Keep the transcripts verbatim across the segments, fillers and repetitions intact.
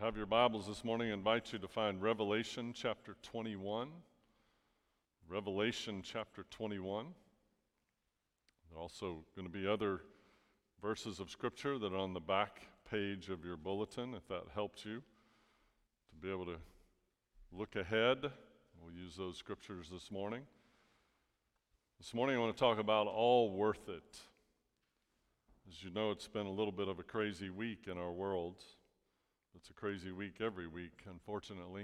have your Bibles this morning, I invite you to find Revelation chapter twenty-one. Revelation chapter twenty-one. There are also going to be other verses of Scripture that are on the back page of your bulletin, if that helps you to be able to look ahead. We'll use those Scriptures this morning. This morning I want to talk about all worth it. As you know, it's been a little bit of a crazy week in our world. It's a crazy week every week, unfortunately.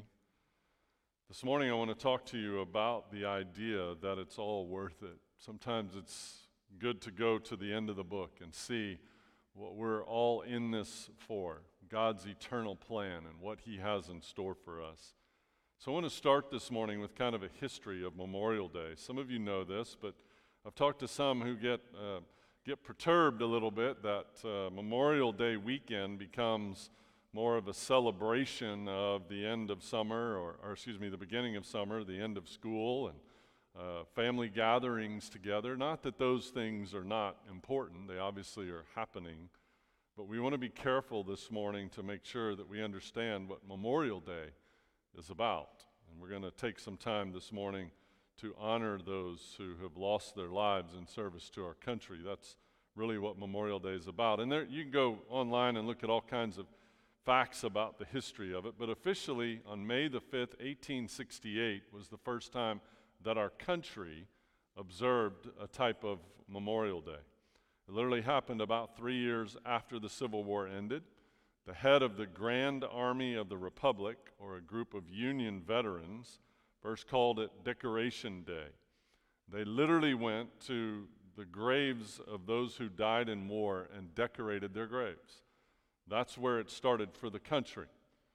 This morning I want to talk to you about the idea that it's all worth it. Sometimes it's good to go to the end of the book and see what we're all in this for, God's eternal plan and what He has in store for us. So I want to start this morning with kind of a history of Memorial Day. Some of you know this, but I've talked to some who get uh, get perturbed a little bit that uh, Memorial Day weekend becomes more of a celebration of the end of summer, or, or excuse me, the beginning of summer, the end of school, and uh, family gatherings together. Not that those things are not important, they obviously are happening, but we want to be careful this morning to make sure that we understand what Memorial Day is about. And we're going to take some time this morning to honor those who have lost their lives in service to our country. That's really what Memorial Day is about. And there, you can go online and look at all kinds of facts about the history of it, but officially on May the fifth, eighteen sixty-eight was the first time that our country observed a type of Memorial Day. It literally happened about three years after the Civil War ended. The head of the Grand Army of the Republic, or a group of Union veterans, first called it Decoration Day. They literally went to the graves of those who died in war and decorated their graves. That's where it started for the country.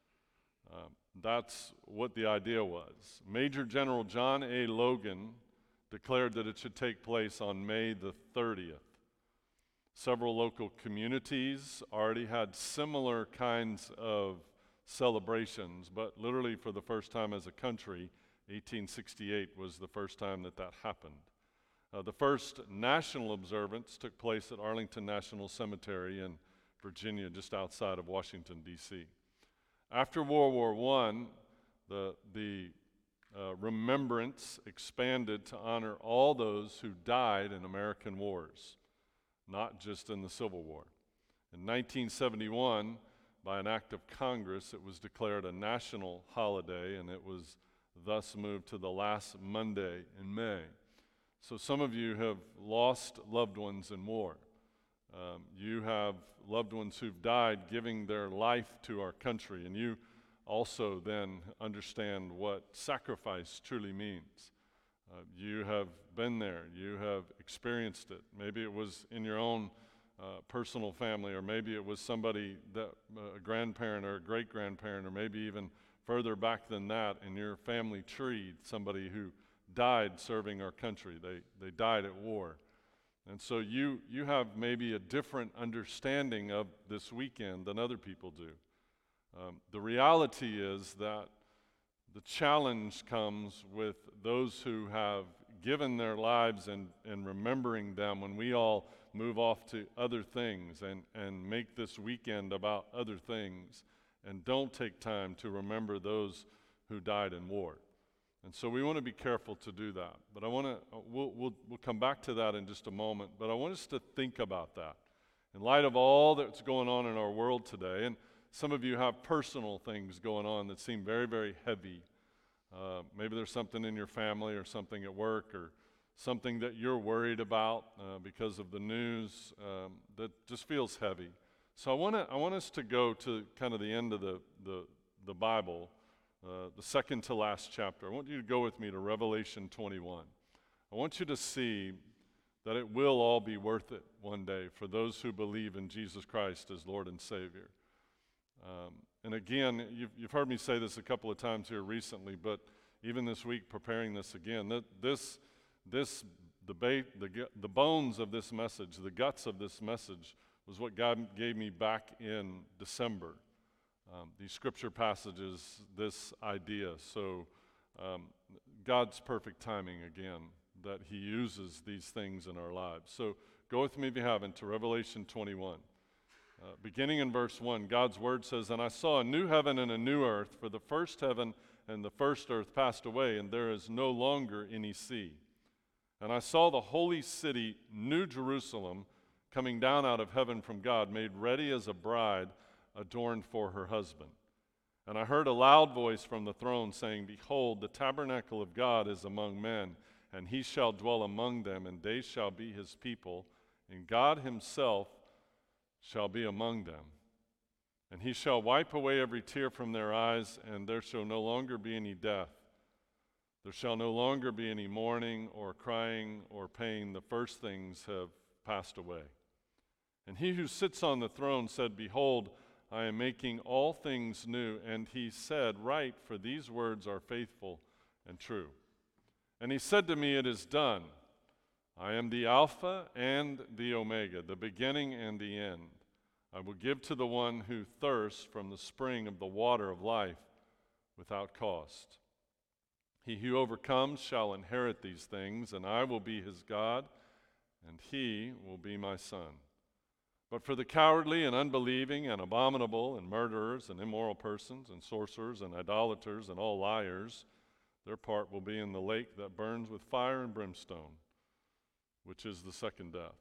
Um, that's what the idea was. Major General John A. Logan declared that it should take place on May the thirtieth. Several local communities already had similar kinds of celebrations, but literally for the first time as a country, eighteen sixty-eight was the first time that that happened. Uh, the first national observance took place at Arlington National Cemetery in Virginia, just outside of Washington, D C After World War One, the, the uh, remembrance expanded to honor all those who died in American wars, not just in the Civil War. In nineteen seventy-one, by an act of Congress, it was declared a national holiday, and it was thus moved to the last Monday in May. So some of you have lost loved ones in war. Um, you have loved ones who've died giving their life to our country, and you also then understand what sacrifice truly means. Uh, you have been there, you have experienced it. Maybe it was in your own uh, personal family, or maybe it was somebody, that uh, a grandparent or a great-grandparent, or maybe even further back than that in your family tree, somebody who died serving our country. They, they died at war. And so you you have maybe a different understanding of this weekend than other people do. Um, the reality is that the challenge comes with those who have given their lives, and, and remembering them when we all move off to other things and, and make this weekend about other things and don't take time to remember those who died in war. And so we want to be careful to do that. But I want to, we'll, we'll, we'll come back to that in just a moment, but I want us to think about that. In light of all that's going on in our world today, and some of you have personal things going on that seem very, very heavy. Uh, maybe there's something in your family or something at work or something that you're worried about uh, because of the news um, that just feels heavy. So I want to, I want us to go to kind of the end of the, the, the Bible, Uh, the second to last chapter. I want you to go with me to Revelation twenty-one. I want you to see that it will all be worth it one day for those who believe in Jesus Christ as Lord and Savior. Um, and again, you've, you've heard me say this a couple of times here recently, but even this week preparing this again, that this, this debate, the, the bones of this message, the guts of this message was what God gave me back in December. Um, these scripture passages, this idea. So um, God's perfect timing again, that He uses these things in our lives. So go with me if you haven't to Revelation twenty-one. Uh, beginning in verse one, God's word says, "And I saw a new heaven and a new earth, for the first heaven and the first earth passed away, and there is no longer any sea. And I saw the holy city, New Jerusalem, coming down out of heaven from God, made ready as a bride adorned for her husband. And I heard a loud voice from the throne saying, Behold, the tabernacle of God is among men, and he shall dwell among them, and they shall be his people, and God himself shall be among them. And he shall wipe away every tear from their eyes, and there shall no longer be any death. There shall no longer be any mourning or crying or pain. The first things have passed away. And he who sits on the throne said, Behold, I am making all things new. And he said, Write, for these words are faithful and true. And he said to me, It is done. I am the Alpha and the Omega, the beginning and the end. I will give to the one who thirsts from the spring of the water of life without cost. He who overcomes shall inherit these things, and I will be his God, and he will be my son. But for the cowardly and unbelieving and abominable and murderers and immoral persons and sorcerers and idolaters and all liars, their part will be in the lake that burns with fire and brimstone, which is the second death.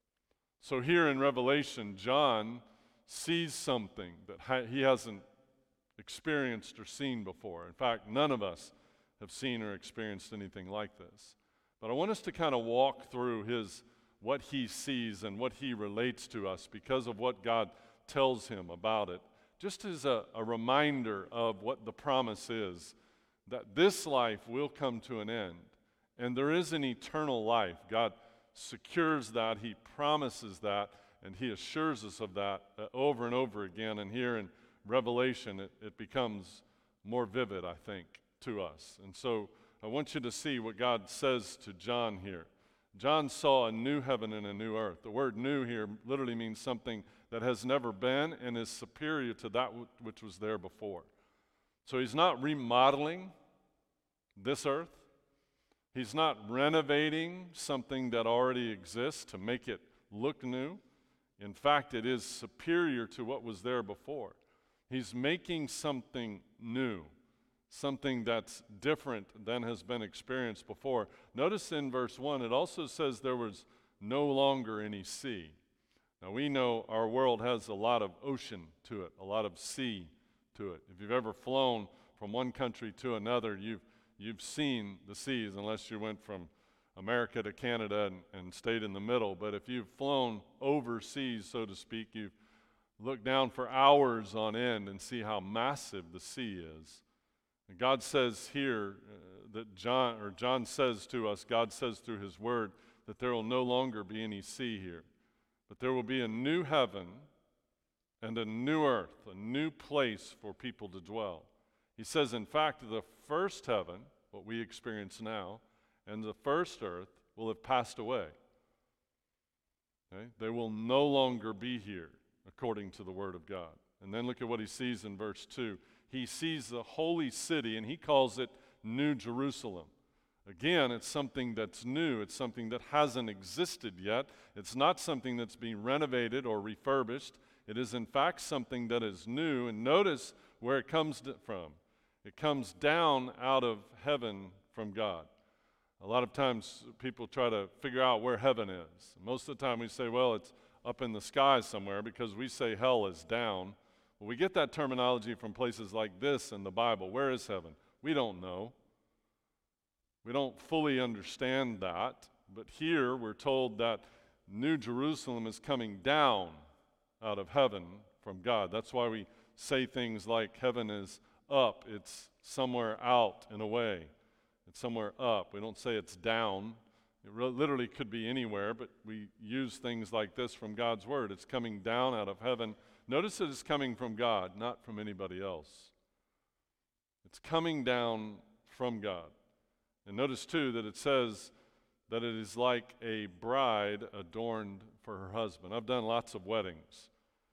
So here in Revelation, John sees something that ha- he hasn't experienced or seen before. In fact, none of us have seen or experienced anything like this. But I want us to kind of walk through his what he sees and what he relates to us because of what God tells him about it, just as a, a reminder of what the promise is, that this life will come to an end, and there is an eternal life. God secures that, he promises that, and he assures us of that uh, over and over again. And here in Revelation, it, it becomes more vivid, I think, to us. And so I want you to see what God says to John here. John saw a new heaven and a new earth. The word new here literally means something that has never been and is superior to that w- which was there before. So he's not remodeling this earth. He's not renovating something that already exists to make it look new. In fact, it is superior to what was there before. He's making something new, something that's different than has been experienced before. Notice in verse one, it also says there was no longer any sea. Now we know our world has a lot of ocean to it, a lot of sea to it. If you've ever flown from one country to another, you've You've seen the seas, unless you went from America to Canada and, and stayed in the middle. But if you've flown overseas, so to speak, you've looked down for hours on end and see how massive the sea is. And God says here uh, that John, or John says to us, God says through his word, that there will no longer be any sea here. But there will be a new heaven and a new earth, a new place for people to dwell. He says, in fact, the first heaven, what we experience now, and the first earth will have passed away. Okay? They will no longer be here, according to the Word of God. And then look at what he sees in verse two. He sees the holy city, and he calls it New Jerusalem. Again, it's something that's new. It's something that hasn't existed yet. It's not something that's being renovated or refurbished. It is, in fact, something that is new. And notice where it comes from. It comes down out of heaven from God. A lot of times people try to figure out where heaven is. Most of the time we say, well, it's up in the sky somewhere because we say hell is down. Well, we get that terminology from places like this in the Bible. Where is heaven? We don't know. We don't fully understand that. But here we're told that New Jerusalem is coming down out of heaven from God. That's why we say things like heaven is up. It's somewhere out and away. It's somewhere up. We don't say it's down. It re- literally could be anywhere, but we use things like this from God's word. It's coming down out of heaven. Notice that it's coming from God, not from anybody else. It's coming down from God. And notice too that it says that it is like a bride adorned for her husband. I've done lots of weddings.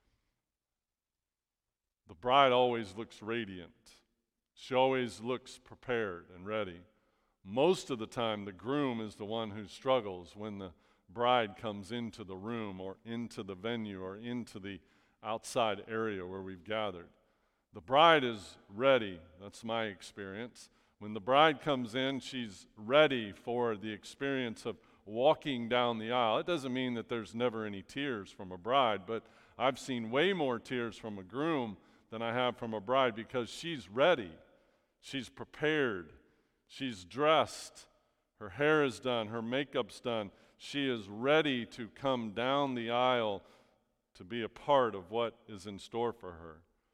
The bride always looks radiant. She always looks prepared and ready. Most of the time, the groom is the one who struggles when the bride comes into the room or into the venue or into the outside area where we've gathered. The bride is ready. That's my experience. When the bride comes in, she's ready for the experience of walking down the aisle. It doesn't mean that there's never any tears from a bride, but I've seen way more tears from a groom than I have from a bride because she's ready. She's prepared. She's dressed. Her hair is done. Her makeup's done. She is ready to come down the aisle to be a part of what is in store for her.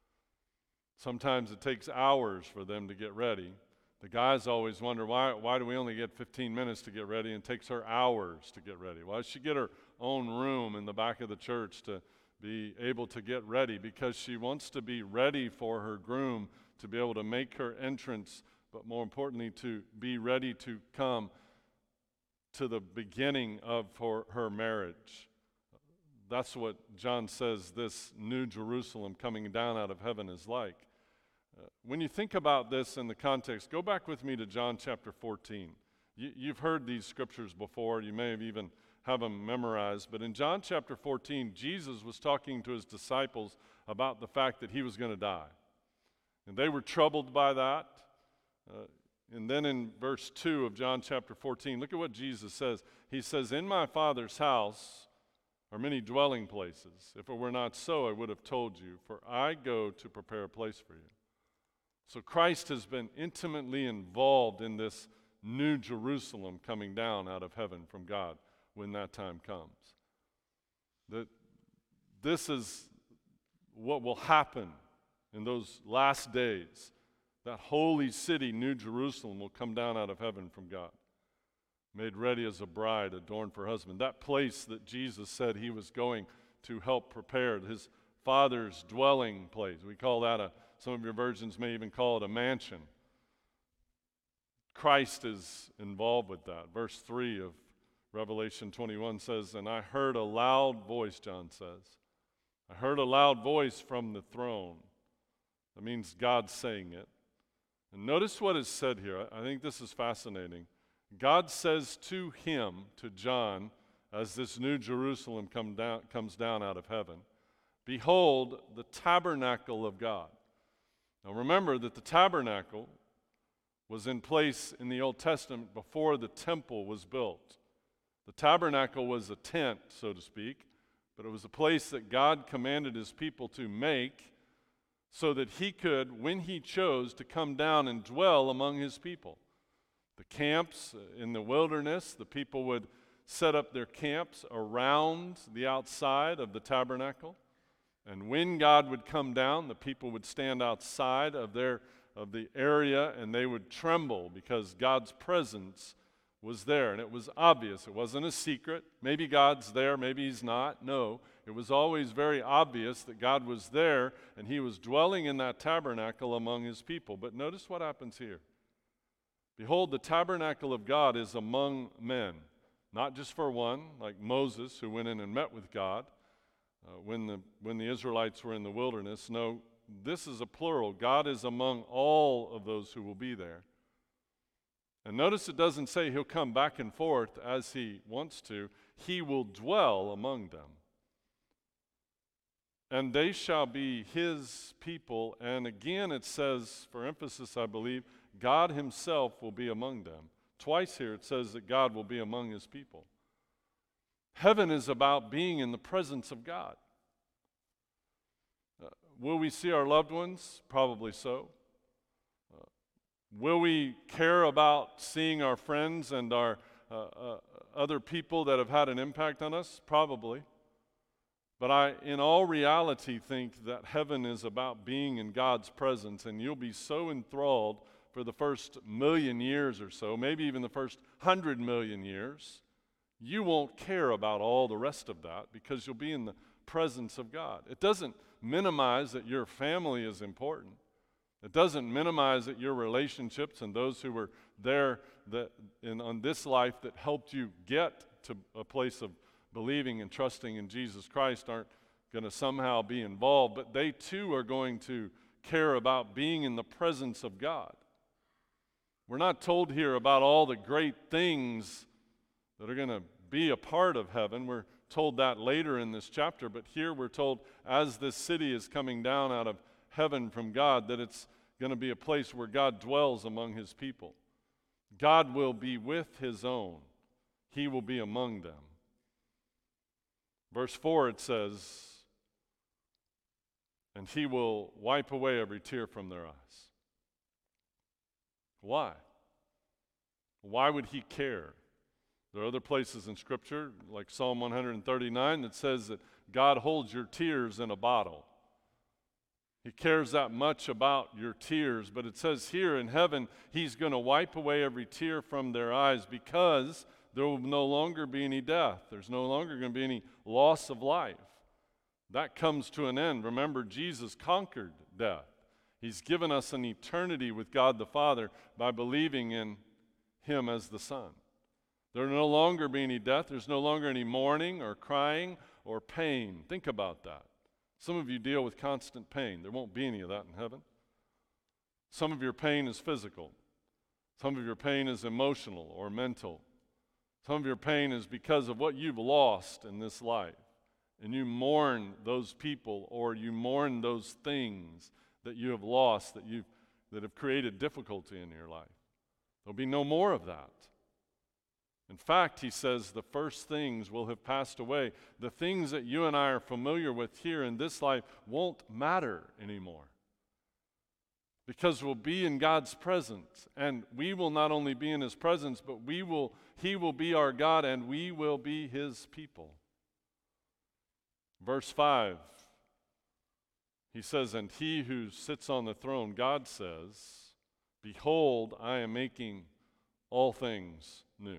Sometimes it takes hours for them to get ready. The guys always wonder, why, why do we only get fifteen minutes to get ready and it takes her hours to get ready? Why does she get her own room in the back of the church to be able to get ready? Because she wants to be ready for her groom to be able to make her entrance, but more importantly, to be ready to come to the beginning of her, her marriage. That's what John says this new Jerusalem coming down out of heaven is like. Uh, when you think about this in the context, go back with me to John chapter fourteen. You, you've heard these scriptures before. You may have even have them memorized. But in John chapter fourteen, Jesus was talking to his disciples about the fact that he was going to die. And they were troubled by that. Uh, and then in verse two of John chapter fourteen, look at what Jesus says. He says, "In my Father's house are many dwelling places. If it were not so, I would have told you, for I go to prepare a place for you." So Christ has been intimately involved in this new Jerusalem coming down out of heaven from God when that time comes. That this is what will happen in those last days. That holy city, New Jerusalem, will come down out of heaven from God, made ready as a bride adorned for her husband. That place that Jesus said he was going to help prepare, his Father's dwelling place. We call that a, some of your versions may even call it a mansion. Christ is involved with that. Verse three of Revelation twenty-one says, "And I heard a loud voice," John says. "I heard a loud voice from the throne." That means God saying it. And notice what is said here. I think this is fascinating. God says to him, to John, as this new Jerusalem come down, comes down out of heaven, "Behold, the tabernacle of God." Now remember that the tabernacle was in place in the Old Testament before the temple was built. The tabernacle was a tent, so to speak, but it was a place that God commanded his people to make so that he could, when he chose, to come down and dwell among his people. The camps in the wilderness, the people would set up their camps around the outside of the tabernacle. And when God would come down, the people would stand outside of their of the area and they would tremble because God's presence was there. And it was obvious. It wasn't a secret. Maybe God's there, maybe he's not. No, it was always very obvious that God was there and he was dwelling in that tabernacle among his people. But notice what happens here. "Behold, the tabernacle of God is among men," not just for one, like Moses who went in and met with God uh, when the when the Israelites were in the wilderness. No, this is a plural. God is among all of those who will be there. And notice it doesn't say he'll come back and forth as he wants to. He will dwell among them. "And they shall be his people." And again it says, for emphasis I believe, God himself will be among them. Twice here it says that God will be among his people. Heaven is about being in the presence of God. Uh, will we see our loved ones? Probably so. Uh, will we care about seeing our friends and our uh, uh, other people that have had an impact on us? Probably. But I, in all reality, think that heaven is about being in God's presence, and you'll be so enthralled for the first million years or so, maybe even the first hundred million years, you won't care about all the rest of that because you'll be in the presence of God. It doesn't minimize that your family is important. It doesn't minimize that your relationships and those who were there that in on this life that helped you get to a place of believing and trusting in Jesus Christ aren't going to somehow be involved, but they too are going to care about being in the presence of God. We're not told here about all the great things that are going to be a part of heaven. We're told that later in this chapter, but here we're told as this city is coming down out of heaven from God, that it's going to be a place where God dwells among his people. God will be with his own. He will be among them. Verse four, it says, and he will wipe away every tear from their eyes. Why? Why would he care? There are other places in Scripture, like Psalm one thirty-nine, that says that God holds your tears in a bottle. He cares that much about your tears, but it says here in heaven, he's going to wipe away every tear from their eyes because there will no longer be any death. There's no longer going to be any loss of life. That comes to an end. Remember, Jesus conquered death. He's given us an eternity with God the Father by believing in him as the Son. There will no longer be any death. There's no longer any mourning or crying or pain. Think about that. Some of you deal with constant pain. There won't be any of that in heaven. Some of your pain is physical. Some of your pain is emotional or mental. Some of your pain is because of what you've lost in this life. And you mourn those people, or you mourn those things that you have lost, that, you've, that have created difficulty in your life. There'll be no more of that. In fact, he says the first things will have passed away. The things that you and I are familiar with here in this life won't matter anymore. Because we'll be in God's presence, and we will not only be in his presence, but we will, he will be our God, and we will be his people. Verse five, he says, and he who sits on the throne, God says, behold, I am making all things new.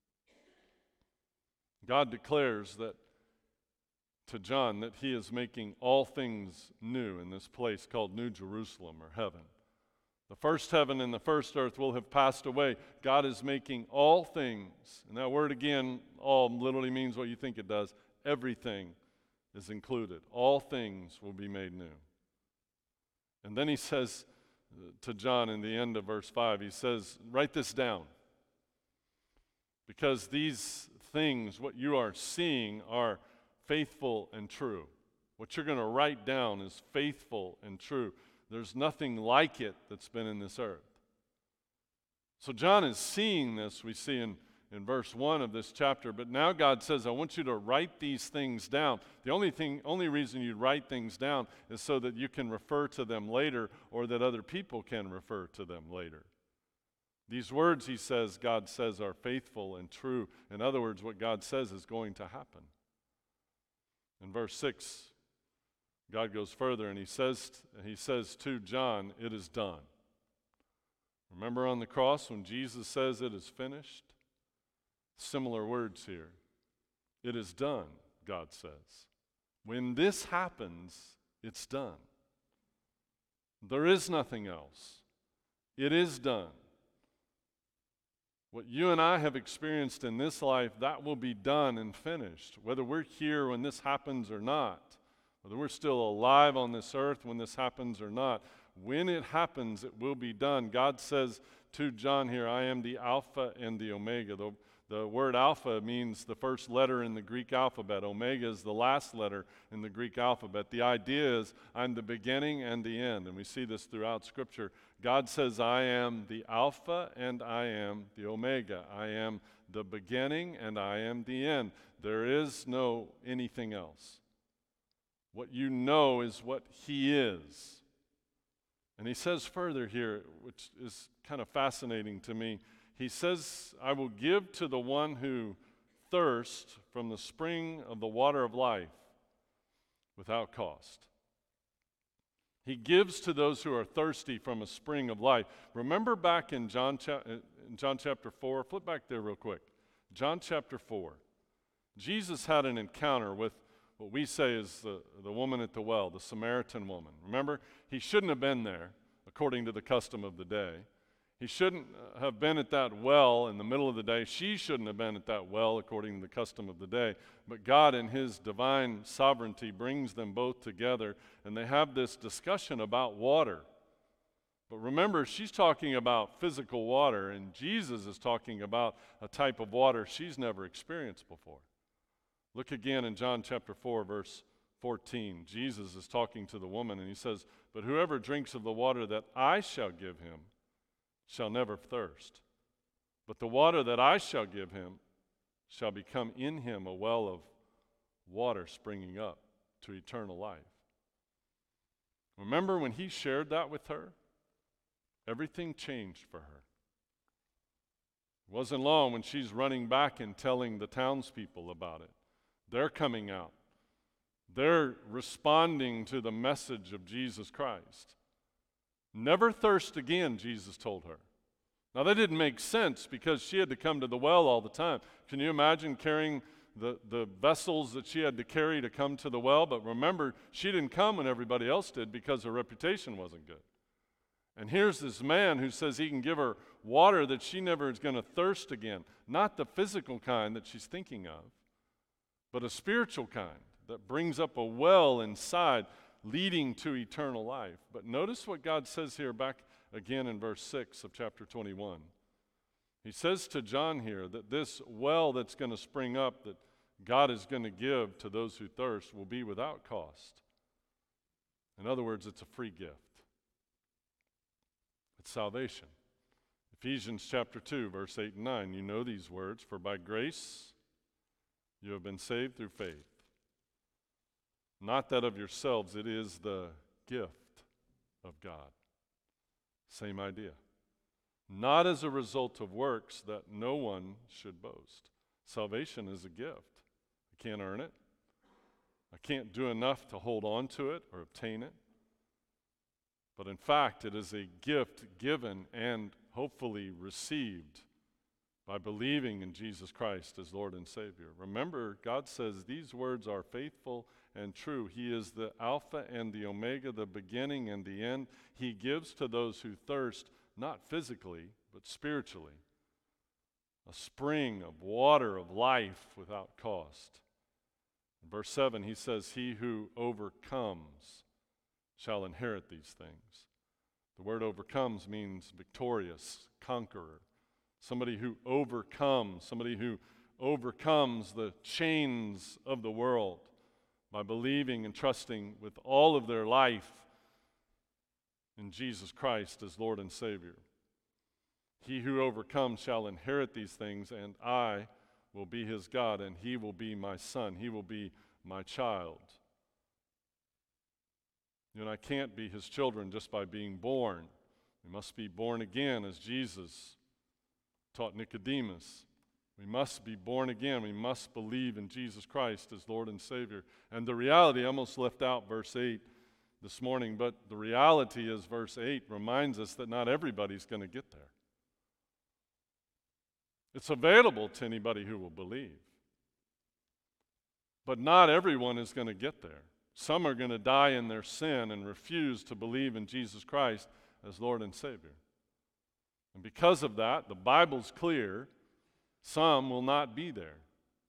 God declares that to John that he is making all things new in this place called New Jerusalem, or heaven. The first heaven and the first earth will have passed away. God is making all things, and that word again, all literally means what you think it does. Everything is included. All things will be made new. And then he says to John in the end of verse five, he says, write this down. Because these things, what you are seeing, are faithful and true. What you're going to write down is faithful and true. There's nothing like it that's been in this earth. So John is seeing this, we see in, in verse one of this chapter, but now God says, I want you to write these things down. The only thing, only reason you write things down is so that you can refer to them later, or that other people can refer to them later. These words, he says, God says, are faithful and true. In other words, what God says is going to happen. In verse six, God goes further and he says, he says to John, it is done. Remember on the cross when Jesus says it is finished? Similar words here. It is done, God says. When this happens, it's done. There is nothing else. It is done. What you and I have experienced in this life, that will be done and finished. Whether we're here when this happens or not, whether we're still alive on this earth when this happens or not, when it happens, it will be done. God says to John here, I am the Alpha and the Omega. The, the word Alpha means the first letter in the Greek alphabet. Omega is the last letter in the Greek alphabet. The idea is I'm the beginning and the end, and we see this throughout Scripture. God says, I am the Alpha and I am the Omega. I am the beginning and I am the end. There is no anything else. What you know is what he is. And he says further here, which is kind of fascinating to me, he says, I will give to the one who thirsts from the spring of the water of life without cost. He gives to those who are thirsty from a spring of life. Remember back in John, cha- in John chapter four, flip back there real quick. John chapter four. Jesus had an encounter with what we say is the, the woman at the well, the Samaritan woman. Remember, he shouldn't have been there according to the custom of the day. He shouldn't have been at that well in the middle of the day. She shouldn't have been at that well according to the custom of the day. But God in his divine sovereignty brings them both together, and they have this discussion about water. But remember, she's talking about physical water, and Jesus is talking about a type of water she's never experienced before. Look again in John chapter four, verse fourteen. Jesus is talking to the woman, and he says, "But whoever drinks of the water that I shall give him shall never thirst. But the water that I shall give him shall become in him a well of water springing up to eternal life." Remember when he shared that with her? Everything changed for her. It wasn't long when she's running back and telling the townspeople about it. They're coming out. They're responding to the message of Jesus Christ. Never thirst again, Jesus told her. Now that didn't make sense because she had to come to the well all the time. Can you imagine carrying the, the vessels that she had to carry to come to the well? But remember, she didn't come when everybody else did because her reputation wasn't good. And here's this man who says he can give her water that she never is going to thirst again. Not the physical kind that she's thinking of, but a spiritual kind that brings up a well inside leading to eternal life. But notice what God says here back again in verse six of chapter twenty-one. He says to John here that this well that's going to spring up that God is going to give to those who thirst will be without cost. In other words, it's a free gift. It's salvation. Ephesians chapter two, verse eight and nine. You know these words, "For by grace you have been saved through faith. Not that of yourselves, it is the gift of God." Same idea. Not as a result of works, that no one should boast. Salvation is a gift. I can't earn it. I can't do enough to hold on to it or obtain it. But in fact, it is a gift given and hopefully received by believing in Jesus Christ as Lord and Savior. Remember, God says these words are faithful and true. He is the Alpha and the Omega, the beginning and the end. He gives to those who thirst, not physically, but spiritually, a spring of water of life without cost. In verse seven, he says, "He who overcomes shall inherit these things." The word overcomes means victorious, conqueror. Somebody who overcomes, somebody who overcomes the chains of the world by believing and trusting with all of their life in Jesus Christ as Lord and Savior. "He who overcomes shall inherit these things, and I will be his God, and he will be my son. He will be my child." You and I can't be his children just by being born. We must be born again, as Jesus taught Nicodemus. We must be born again. We must believe in Jesus Christ as Lord and Savior. And the reality, I almost left out verse eight this morning, but the reality is verse eight reminds us that not everybody's going to get there. It's available to anybody who will believe. But not everyone is going to get there. Some are going to die in their sin and refuse to believe in Jesus Christ as Lord and Savior. And because of that, the Bible's clear, some will not be there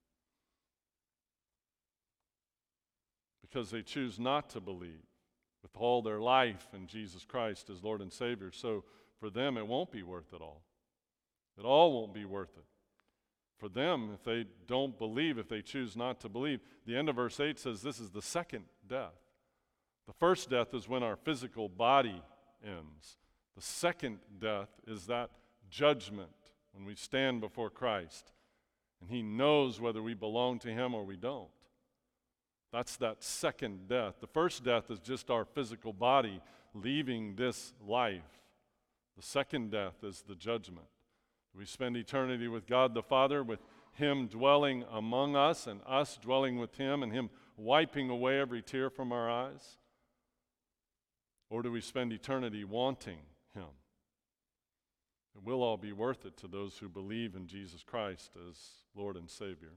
because they choose not to believe with all their life in Jesus Christ as Lord and Savior. So for them, it won't be worth it all. It all won't be worth it. For them, if they don't believe, if they choose not to believe, the end of verse eight says this is the second death. The first death is when our physical body ends. The second death is that judgment when we stand before Christ and he knows whether we belong to him or we don't. That's that second death. The first death is just our physical body leaving this life. The second death is the judgment. We spend eternity with God the Father, with him dwelling among us and us dwelling with him and him wiping away every tear from our eyes? Or do we spend eternity wanting him? It will all be worth it to those who believe in Jesus Christ as Lord and Savior.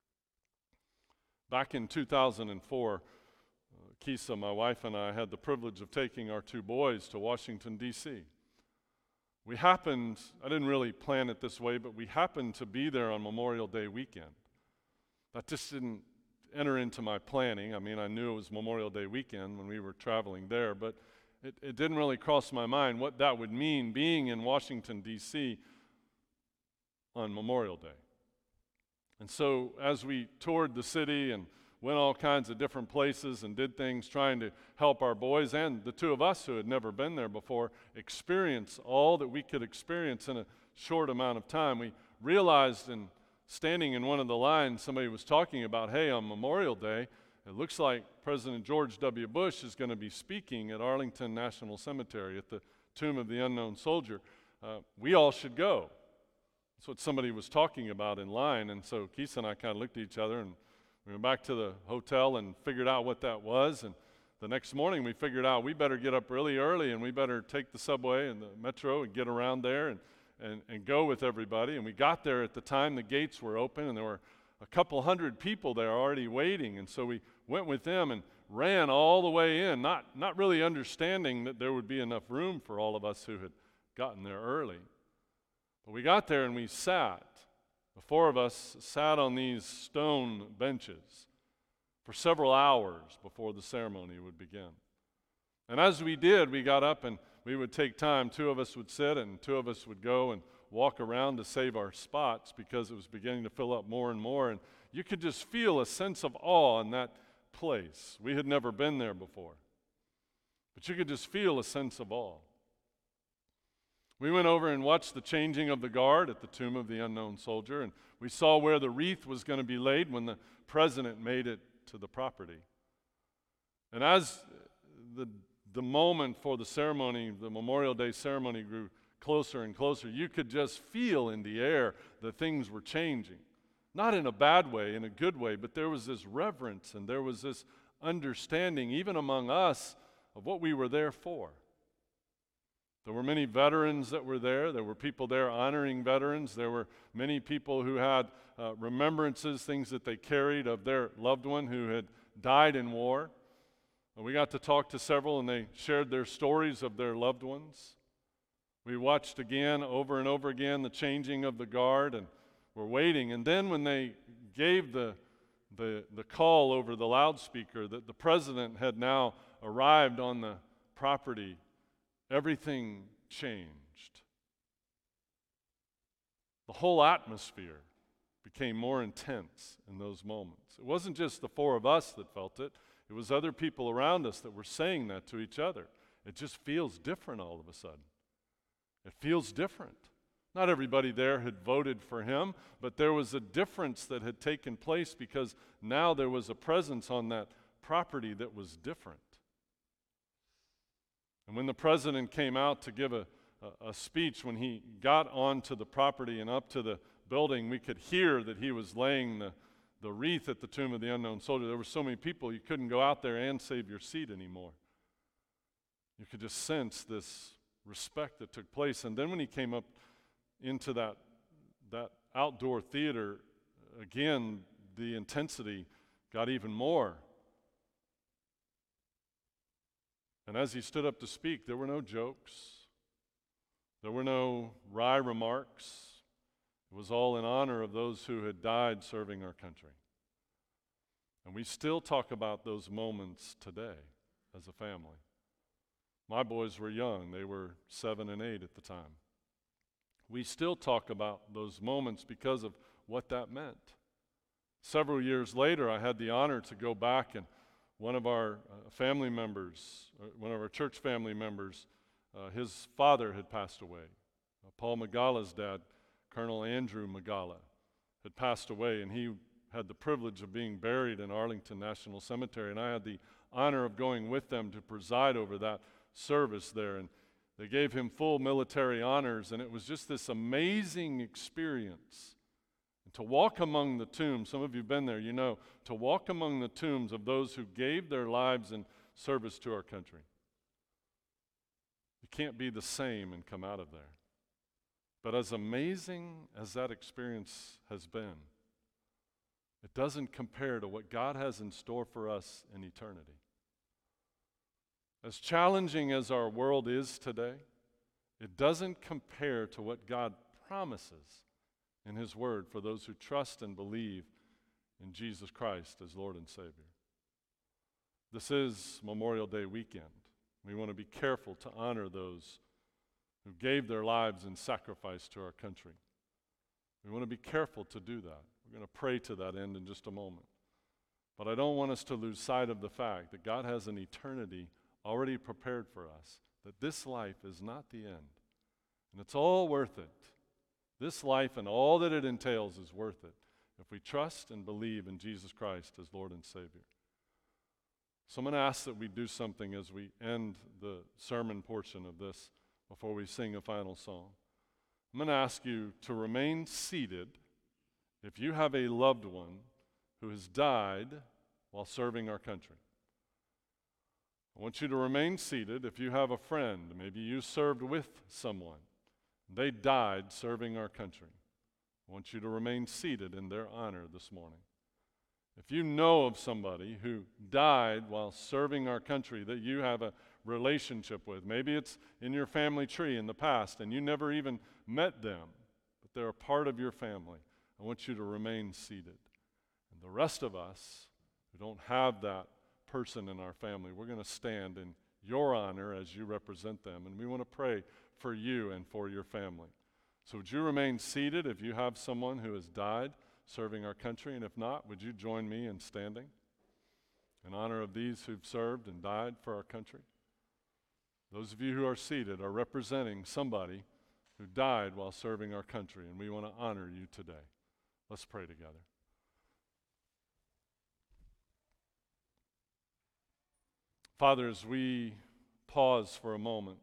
Back in two thousand four, uh, Kisa, my wife, and I had the privilege of taking our two boys to Washington, D C We happened, I didn't really plan it this way, but we happened to be there on Memorial Day weekend. That just didn't enter into my planning. I mean, I knew it was Memorial Day weekend when we were traveling there, but it, it didn't really cross my mind what that would mean being in Washington, D C on Memorial Day. And so as we toured the city and went all kinds of different places and did things trying to help our boys and the two of us who had never been there before experience all that we could experience in a short amount of time, we realized in standing in one of the lines, somebody was talking about, hey, on Memorial Day, it looks like President George W. Bush is going to be speaking at Arlington National Cemetery at the Tomb of the Unknown Soldier. Uh, we all should go. That's what somebody was talking about in line. And so Keith and I kind of looked at each other, and we went back to the hotel and figured out what that was. And the next morning we figured out we better get up really early and we better take the subway and the metro and get around there and, and, and go with everybody. And we got there at the time the gates were open, and there were a couple hundred people there already waiting. And so we went with them and ran all the way in, not, not really understanding that there would be enough room for all of us who had gotten there early. But we got there and we sat. The four of us sat on these stone benches for several hours before the ceremony would begin. And as we did, we got up and we would take time. Two of us would sit and two of us would go and walk around to save our spots because it was beginning to fill up more and more. And you could just feel a sense of awe in that place. We had never been there before. But you could just feel a sense of awe. We went over and watched the changing of the guard at the Tomb of the Unknown Soldier, and we saw where the wreath was going to be laid when the president made it to the property. And as the, the moment for the ceremony, the Memorial Day ceremony grew closer and closer, you could just feel in the air that things were changing. Not in a bad way, in a good way, but there was this reverence and there was this understanding, even among us, of what we were there for. There were many veterans that were there. There were people there honoring veterans. There were many people who had uh, remembrances, things that they carried of their loved one who had died in war. And we got to talk to several, and they shared their stories of their loved ones. We watched again, over and over again, the changing of the guard, and we're waiting. And then when they gave the, the, the call over the loudspeaker that the president had now arrived on the property, everything changed. The whole atmosphere became more intense in those moments. It wasn't just the four of us that felt it. It was other people around us that were saying that to each other. It just feels different all of a sudden. It feels different. Not everybody there had voted for him, but there was a difference that had taken place because now there was a presence on that property that was different. And when the president came out to give a, a, a speech, when he got onto the property and up to the building, we could hear that he was laying the, the wreath at the Tomb of the Unknown Soldier. There were so many people, you couldn't go out there and save your seat anymore. You could just sense this respect that took place. And then when he came up into that, that outdoor theater, again, the intensity got even more. And as he stood up to speak, there were no jokes. There were no wry remarks. It was all in honor of those who had died serving our country. And we still talk about those moments today as a family. My boys were young. They were seven and eight at the time. We still talk about those moments because of what that meant. Several years later, I had the honor to go back, and one of our uh, family members, uh, one of our church family members, uh, his father had passed away. Uh, Paul Magala's dad, Colonel Andrew Magala, had passed away, and he had the privilege of being buried in Arlington National Cemetery, and I had the honor of going with them to preside over that service there. And they gave him full military honors, and it was just this amazing experience. And to walk among the tombs, some of you have been there, you know, to walk among the tombs of those who gave their lives in service to our country. You can't be the same and come out of there. But as amazing as that experience has been, it doesn't compare to what God has in store for us in eternity. As challenging as our world is today, it doesn't compare to what God promises in His Word for those who trust and believe in Jesus Christ as Lord and Savior. This is Memorial Day weekend. We want to be careful to honor those who gave their lives in sacrifice to our country. We want to be careful to do that. We're going to pray to that end in just a moment. But I don't want us to lose sight of the fact that God has an eternity already prepared for us, that this life is not the end. And it's all worth it. This life and all that it entails is worth it if we trust and believe in Jesus Christ as Lord and Savior. So I'm going to ask that we do something as we end the sermon portion of this before we sing a final song. I'm going to ask you to remain seated if you have a loved one who has died while serving our country. I want you to remain seated if you have a friend, maybe you served with someone, they died serving our country. I want you to remain seated in their honor this morning. If you know of somebody who died while serving our country that you have a relationship with, maybe it's in your family tree in the past and you never even met them, but they're a part of your family, I want you to remain seated. And the rest of us who don't have that person in our family, we're going to stand in your honor as you represent them, and we want to pray for you and for your family. So would you remain seated if you have someone who has died serving our country, and if not, would you join me in standing in honor of these who've served and died for our country? Those of you who are seated are representing somebody who died while serving our country, and we want to honor you today. Let's pray together. Father, as we pause for a moment,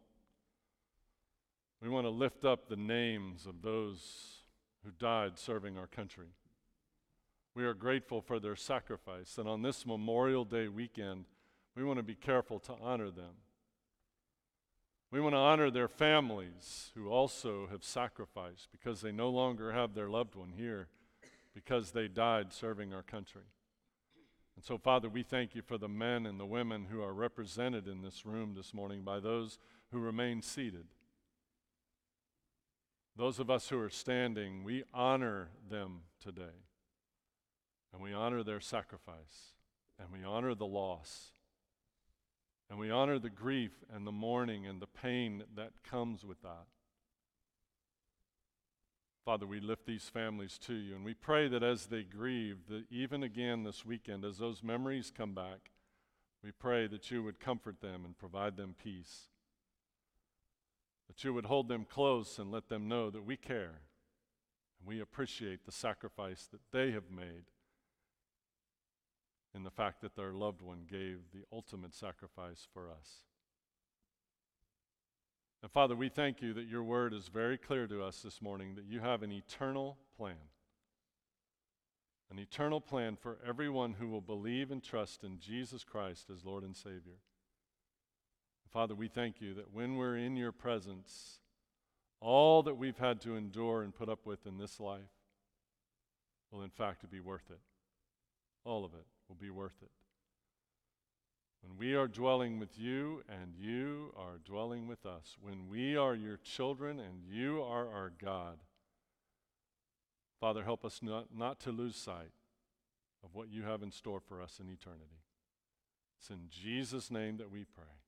we want to lift up the names of those who died serving our country. We are grateful for their sacrifice, and on this Memorial Day weekend, we want to be careful to honor them. We want to honor their families who also have sacrificed because they no longer have their loved one here because they died serving our country. And so, Father, we thank you for the men and the women who are represented in this room this morning by those who remain seated. Those of us who are standing, we honor them today. And we honor their sacrifice. And we honor the loss. And we honor the grief and the mourning and the pain that comes with that. Father, we lift these families to you, and we pray that as they grieve, that even again this weekend, as those memories come back, we pray that you would comfort them and provide them peace. That you would hold them close and let them know that we care, and we appreciate the sacrifice that they have made in the fact that their loved one gave the ultimate sacrifice for us. And Father, we thank you that your word is very clear to us this morning, that you have an eternal plan. An eternal plan for everyone who will believe and trust in Jesus Christ as Lord and Savior. Father, we thank you that when we're in your presence, all that we've had to endure and put up with in this life will in fact be worth it. All of it will be worth it. When we are dwelling with you and you are dwelling with us, when we are your children and you are our God, Father, help us not, not to lose sight of what you have in store for us in eternity. It's in Jesus' name that we pray.